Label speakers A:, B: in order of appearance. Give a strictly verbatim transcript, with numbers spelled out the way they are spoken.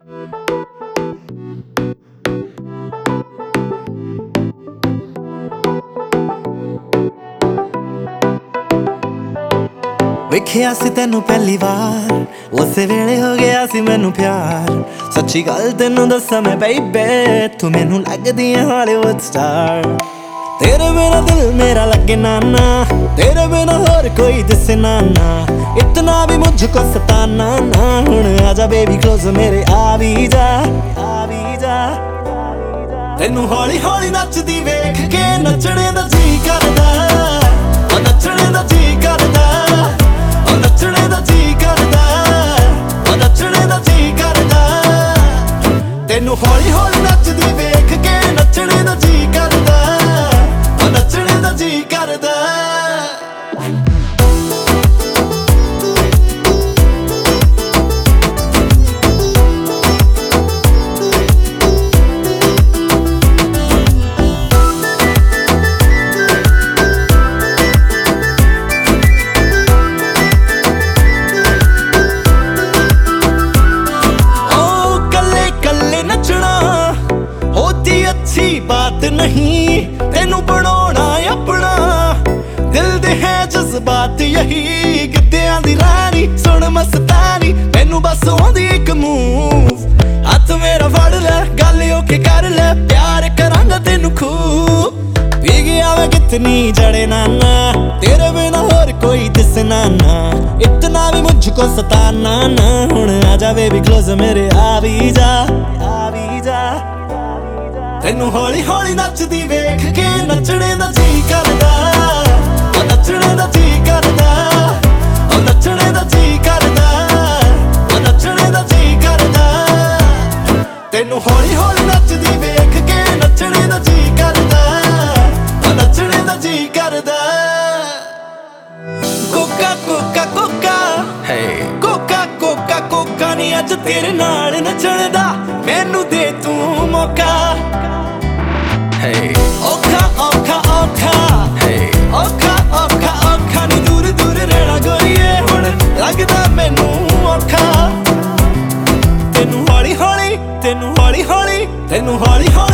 A: ਵੇਖਿਆ ਸੀ ਤੈਨੂੰ ਪਹਿਲੀ ਵਾਰ, ਉਸੇ ਵੇਲੇ ਹੋ ਗਿਆ ਸੀ ਮੈਨੂੰ ਪਿਆਰ। ਸੱਚੀ ਗੱਲ ਤੈਨੂੰ ਦੱਸਾਂ ਮੈਂ ਬੇਬੇ, ਤੂੰ ਮੈਨੂੰ ਲੱਗਦੀ ਏ ਹਾਲੀਵੁੱਡ ਸਟਾਰ। तेरे बिना दिल मेरा लगे ना ना, तेरे बिना और कोई दिसे ना ना, इतना भी मुझको सताना ना। हुण आजा बेबी क्लोज मेरे आ भी जा, आ भी जा। तेनू हौली हौली नचदी वेख के नचने दा जी करदा, ओ नचने दा जी करदा, ओ नचने दा जी करदा, ओ नचने दा जी करदा। तेनू हौली हौली नचदी वेख के नचने दा जी करदा, नचने दा जी करदा। ओ कल्ले कल्ले नचना होती अच्छी बात नहीं, तेनू बनाना अपना दिल दे है जज्बात यही। गिद्धियां दी रानी सुन मस्तानी, मैनू बस आउंदी इक मूव। हत्थ मेरा फड़ ले गल ओके कर ले, प्यार करांगा तेनू खूब। पी गया मैं कितनी जड़े नाना, तेरे बिना और कोई दिसना ना, इतना भी मुझको सताना ना। हुण आजा बेबी क्लोज मेरे आ भी जा, आ भी जा। तेनू हौली हौली नचदी वेख के नचने दा जी करदा, ओ नचने दा जी करदा, ओ नचने दा जी करदा, ओ नचने दा जी करदा। तेनू हौली हौली नचदी वेख के नचने दा जी करदा, ओ नचने दा जी करदा। कोका कोका कोका है, कोका कोका कोका नी अज तेरे नाल नचण दा, मैनू दे तू मौका। औखा औखा औखा औखा औखा औखा नी दूर दूर रहना गोरीए, हुण लगदा मैनू औखा। तेनू हौली हौली तेनू हौली हौली तेनू हौली हौली